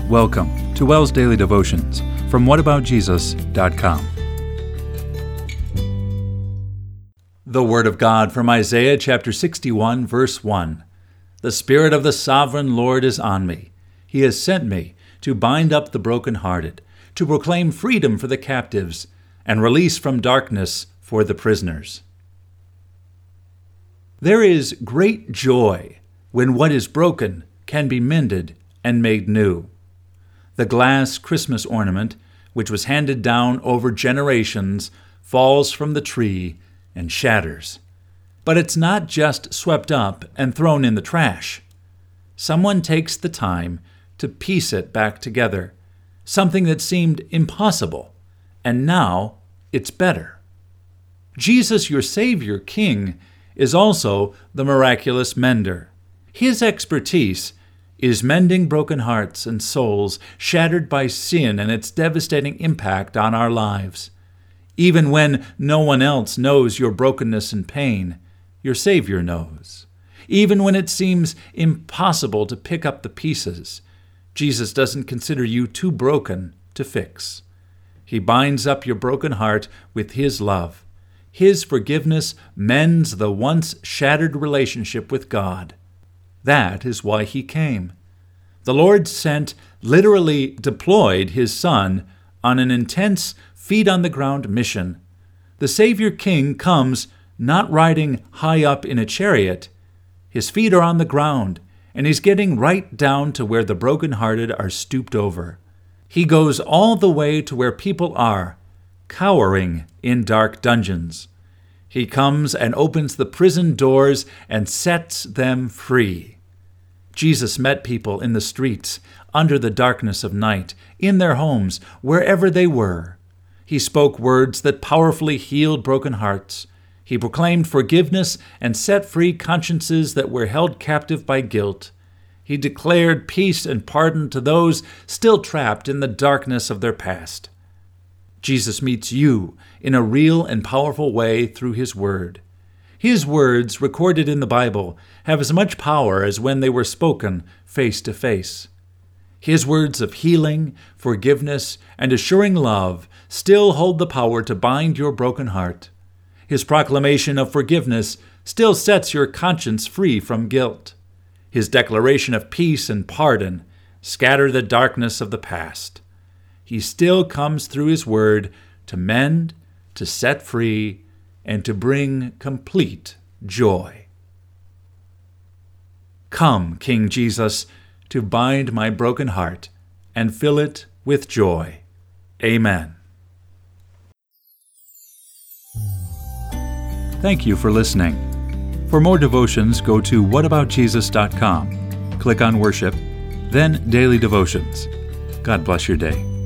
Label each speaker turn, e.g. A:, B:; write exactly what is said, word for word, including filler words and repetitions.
A: Welcome to WELS Daily Devotions from what about jesus dot com. The Word of God from Isaiah chapter sixty-one, verse one. The Spirit of the Sovereign Lord is on me. He has sent me to bind up the brokenhearted, to proclaim freedom for the captives, and release from darkness for the prisoners. There is great joy when what is broken can be mended and made new. The glass Christmas ornament, which was handed down over generations, falls from the tree and shatters. But it's not just swept up and thrown in the trash. Someone takes the time to piece it back together, something that seemed impossible, and now it's better. Jesus, your Savior, King, is also the miraculous mender. His expertise is mending broken hearts and souls shattered by sin and its devastating impact on our lives. Even when no one else knows your brokenness and pain, your Savior knows. Even when it seems impossible to pick up the pieces, Jesus doesn't consider you too broken to fix. He binds up your broken heart with His love. His forgiveness mends the once shattered relationship with God. That is why He came. The Lord sent, literally deployed His Son on an intense, feet-on-the-ground mission. The Savior King comes not riding high up in a chariot. His feet are on the ground, and He's getting right down to where the brokenhearted are stooped over. He goes all the way to where people are, cowering in dark dungeons. He comes and opens the prison doors and sets them free. Jesus met people in the streets, under the darkness of night, in their homes, wherever they were. He spoke words that powerfully healed broken hearts. He proclaimed forgiveness and set free consciences that were held captive by guilt. He declared peace and pardon to those still trapped in the darkness of their past. Jesus meets you in a real and powerful way through His Word. His words, recorded in the Bible, have as much power as when they were spoken face to face. His words of healing, forgiveness, and assuring love still hold the power to bind your broken heart. His proclamation of forgiveness still sets your conscience free from guilt. His declaration of peace and pardon scatter the darkness of the past. He still comes through His Word to mend, to set free, and to bring complete joy. Come, King Jesus, to bind my broken heart and fill it with joy. Amen. Thank you for listening. For more devotions, go to what about jesus dot com. Click on Worship, then Daily Devotions. God bless your day.